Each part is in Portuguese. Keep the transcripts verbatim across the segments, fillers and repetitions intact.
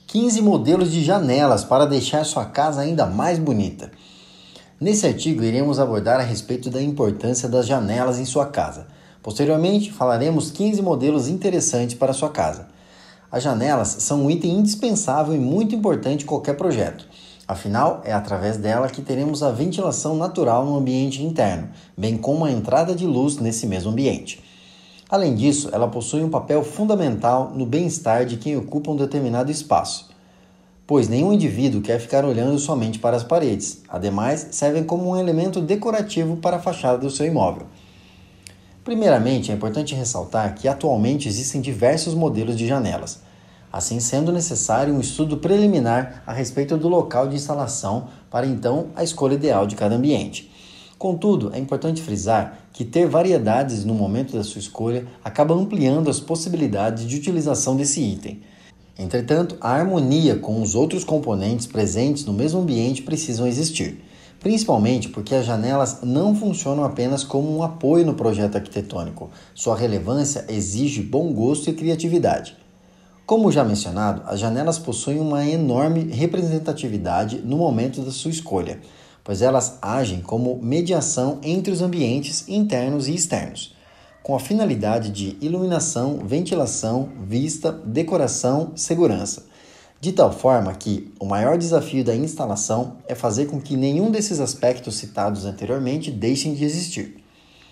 quinze modelos de janelas para deixar sua casa ainda mais bonita. Nesse artigo, iremos abordar a respeito da importância das janelas em sua casa. Posteriormente, falaremos quinze modelos interessantes para sua casa. As janelas são um item indispensável e muito importante em qualquer projeto. Afinal, é através dela que teremos a ventilação natural no ambiente interno, bem como a entrada de luz nesse mesmo ambiente. Além disso, ela possui um papel fundamental no bem-estar de quem ocupa um determinado espaço, pois nenhum indivíduo quer ficar olhando somente para as paredes. Ademais, servem como um elemento decorativo para a fachada do seu imóvel. Primeiramente, é importante ressaltar que atualmente existem diversos modelos de janelas, assim sendo necessário um estudo preliminar a respeito do local de instalação para então a escolha ideal de cada ambiente. Contudo, é importante frisar que ter variedades no momento da sua escolha acaba ampliando as possibilidades de utilização desse item. Entretanto, a harmonia com os outros componentes presentes no mesmo ambiente precisam existir, principalmente porque as janelas não funcionam apenas como um apoio no projeto arquitetônico. Sua relevância exige bom gosto e criatividade. Como já mencionado, as janelas possuem uma enorme representatividade no momento da sua escolha, pois elas agem como mediação entre os ambientes internos e externos, com a finalidade de iluminação, ventilação, vista, decoração, segurança, de tal forma que o maior desafio da instalação é fazer com que nenhum desses aspectos citados anteriormente deixem de existir.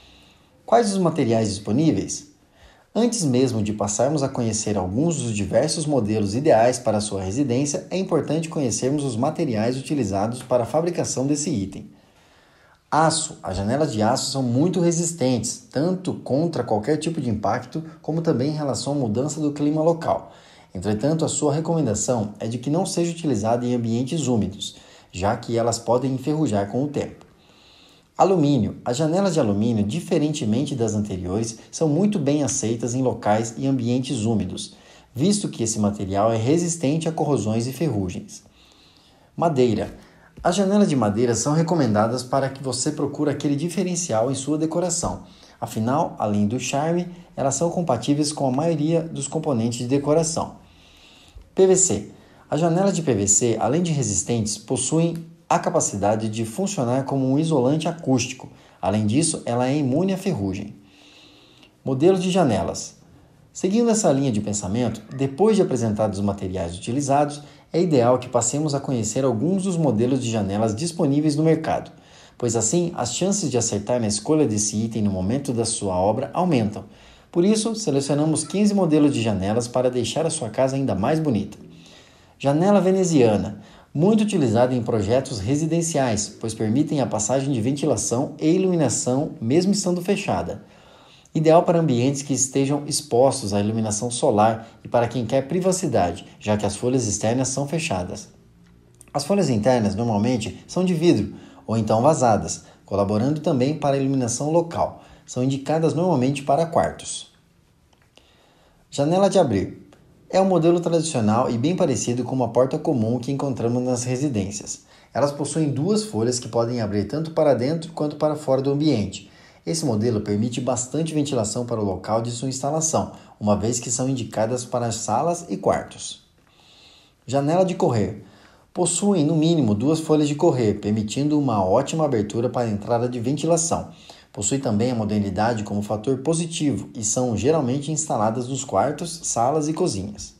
Quais os materiais disponíveis? Antes mesmo de passarmos a conhecer alguns dos diversos modelos ideais para a sua residência, é importante conhecermos os materiais utilizados para a fabricação desse item. Aço. As janelas de aço são muito resistentes, tanto contra qualquer tipo de impacto, como também em relação à mudança do clima local. Entretanto, a sua recomendação é de que não seja utilizada em ambientes úmidos, já que elas podem enferrujar com o tempo. Alumínio. As janelas de alumínio, diferentemente das anteriores, são muito bem aceitas em locais e ambientes úmidos, visto que esse material é resistente a corrosões e ferrugens. Madeira. As janelas de madeira são recomendadas para que você procure aquele diferencial em sua decoração. Afinal, além do charme, elas são compatíveis com a maioria dos componentes de decoração. P V C. As janelas de P V C, além de resistentes, possuem a capacidade de funcionar como um isolante acústico. Além disso, ela é imune à ferrugem. Modelos de janelas. Seguindo essa linha de pensamento, depois de apresentados os materiais utilizados, é ideal que passemos a conhecer alguns dos modelos de janelas disponíveis no mercado, pois assim as chances de acertar na escolha desse item no momento da sua obra aumentam. Por isso, selecionamos quinze modelos de janelas para deixar a sua casa ainda mais bonita. Janela veneziana. Muito utilizada em projetos residenciais, pois permitem a passagem de ventilação e iluminação mesmo estando fechada. Ideal para ambientes que estejam expostos à iluminação solar e para quem quer privacidade, já que as folhas externas são fechadas. As folhas internas normalmente são de vidro ou então vazadas, colaborando também para a iluminação local. São indicadas normalmente para quartos. Janela de abrir. É um modelo tradicional e bem parecido com uma porta comum que encontramos nas residências. Elas possuem duas folhas que podem abrir tanto para dentro quanto para fora do ambiente. Esse modelo permite bastante ventilação para o local de sua instalação, uma vez que são indicadas para as salas e quartos. Janela de correr. Possuem no mínimo duas folhas de correr, permitindo uma ótima abertura para a entrada de ventilação. Possui também a modernidade como fator positivo e são geralmente instaladas nos quartos, salas e cozinhas.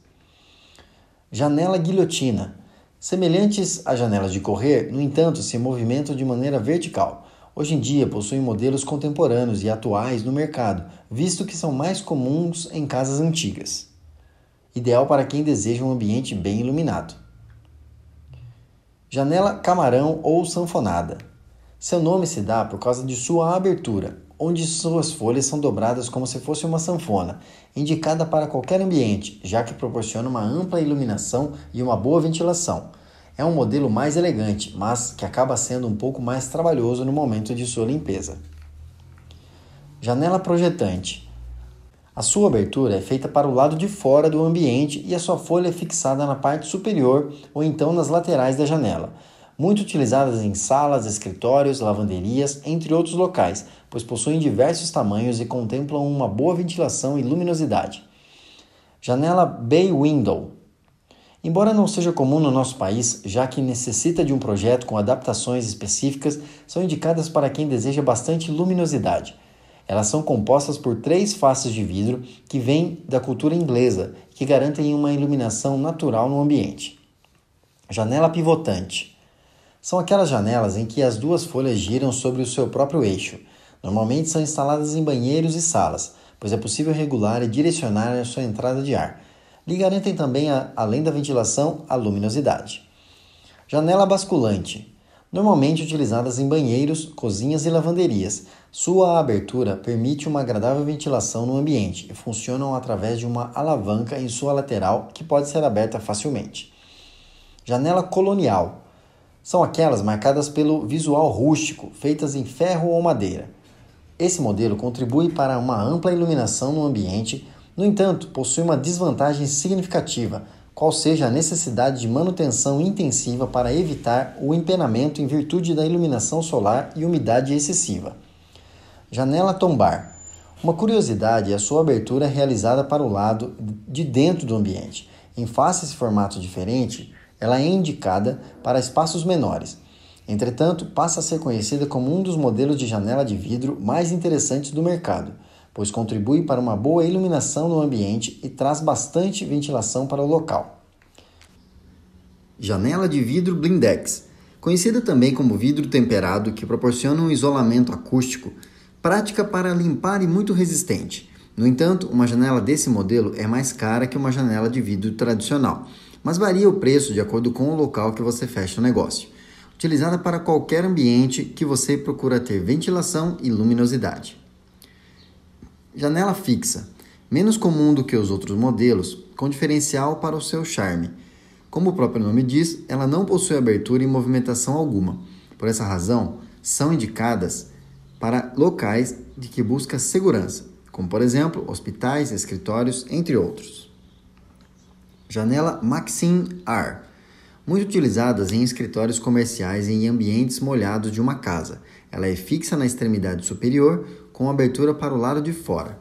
Janela guilhotina. Semelhantes às janelas de correr, no entanto, se movimentam de maneira vertical. Hoje em dia possuem modelos contemporâneos e atuais no mercado, visto que são mais comuns em casas antigas. Ideal para quem deseja um ambiente bem iluminado. Janela camarão ou sanfonada. Seu nome se dá por causa de sua abertura, onde suas folhas são dobradas como se fosse uma sanfona, indicada para qualquer ambiente, já que proporciona uma ampla iluminação e uma boa ventilação. É um modelo mais elegante, mas que acaba sendo um pouco mais trabalhoso no momento de sua limpeza. Janela projetante. A sua abertura é feita para o lado de fora do ambiente e a sua folha é fixada na parte superior ou então nas laterais da janela. Muito utilizadas em salas, escritórios, lavanderias, entre outros locais, pois possuem diversos tamanhos e contemplam uma boa ventilação e luminosidade. Janela Bay Window. Embora não seja comum no nosso país, já que necessita de um projeto com adaptações específicas, são indicadas para quem deseja bastante luminosidade. Elas são compostas por três faces de vidro que vêm da cultura inglesa e que garantem uma iluminação natural no ambiente. Janela pivotante. São aquelas janelas em que as duas folhas giram sobre o seu próprio eixo. Normalmente são instaladas em banheiros e salas, pois é possível regular e direcionar a sua entrada de ar. Lhe garantem também, a, além da ventilação, a luminosidade. Janela basculante. Normalmente utilizadas em banheiros, cozinhas e lavanderias. Sua abertura permite uma agradável ventilação no ambiente e funcionam através de uma alavanca em sua lateral que pode ser aberta facilmente. Janela colonial. São aquelas marcadas pelo visual rústico, feitas em ferro ou madeira. Esse modelo contribui para uma ampla iluminação no ambiente, no entanto, possui uma desvantagem significativa, qual seja a necessidade de manutenção intensiva para evitar o empenamento em virtude da iluminação solar e umidade excessiva. Janela tombar. Uma curiosidade é a sua abertura realizada para o lado de dentro do ambiente. Em face e formato diferente, ela é indicada para espaços menores. Entretanto, passa a ser conhecida como um dos modelos de janela de vidro mais interessantes do mercado, pois contribui para uma boa iluminação no ambiente e traz bastante ventilação para o local. Janela de vidro blindex, conhecida também como vidro temperado, que proporciona um isolamento acústico, prática para limpar e muito resistente. No entanto, uma janela desse modelo é mais cara que uma janela de vidro tradicional, mas varia o preço de acordo com o local que você fecha o negócio. Utilizada para qualquer ambiente que você procura ter ventilação e luminosidade. Janela fixa, menos comum do que os outros modelos, com diferencial para o seu charme. Como o próprio nome diz, ela não possui abertura e movimentação alguma. Por essa razão, são indicadas para locais de que busca segurança, como por exemplo, hospitais, escritórios, entre outros. Janela Maxim R, muito utilizadas em escritórios comerciais e em ambientes molhados de uma casa. Ela é fixa na extremidade superior, com abertura para o lado de fora.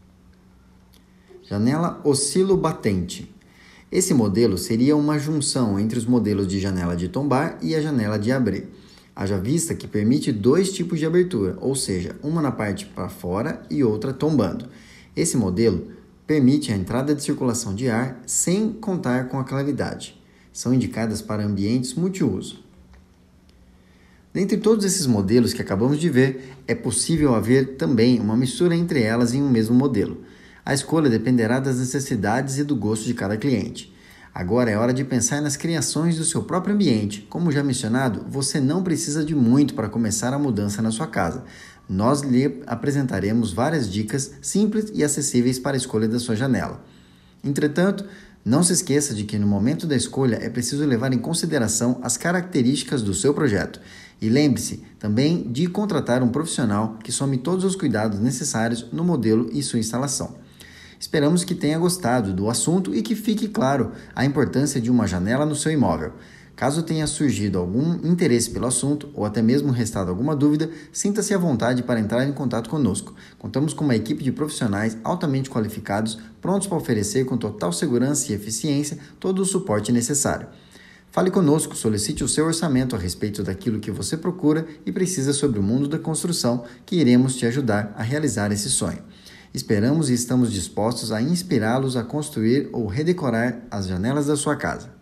Janela oscilo-batente. Esse modelo seria uma junção entre os modelos de janela de tombar e a janela de abrir. Haja vista que permite dois tipos de abertura, ou seja, uma na parte para fora e outra tombando. Esse modelo permite a entrada de circulação de ar sem contar com a claridade. São indicadas para ambientes multiuso. Dentre todos esses modelos que acabamos de ver, é possível haver também uma mistura entre elas em um mesmo modelo. A escolha dependerá das necessidades e do gosto de cada cliente. Agora é hora de pensar nas criações do seu próprio ambiente. Como já mencionado, você não precisa de muito para começar a mudança na sua casa. Nós lhe apresentaremos várias dicas simples e acessíveis para a escolha da sua janela. Entretanto, não se esqueça de que no momento da escolha é preciso levar em consideração as características do seu projeto. E lembre-se também de contratar um profissional que some todos os cuidados necessários no modelo e sua instalação. Esperamos que tenha gostado do assunto e que fique claro a importância de uma janela no seu imóvel. Caso tenha surgido algum interesse pelo assunto ou até mesmo restado alguma dúvida, sinta-se à vontade para entrar em contato conosco. Contamos com uma equipe de profissionais altamente qualificados, prontos para oferecer com total segurança e eficiência todo o suporte necessário. Fale conosco, solicite o seu orçamento a respeito daquilo que você procura e precisa sobre o mundo da construção, que iremos te ajudar a realizar esse sonho. Esperamos e estamos dispostos a inspirá-los a construir ou redecorar as janelas da sua casa.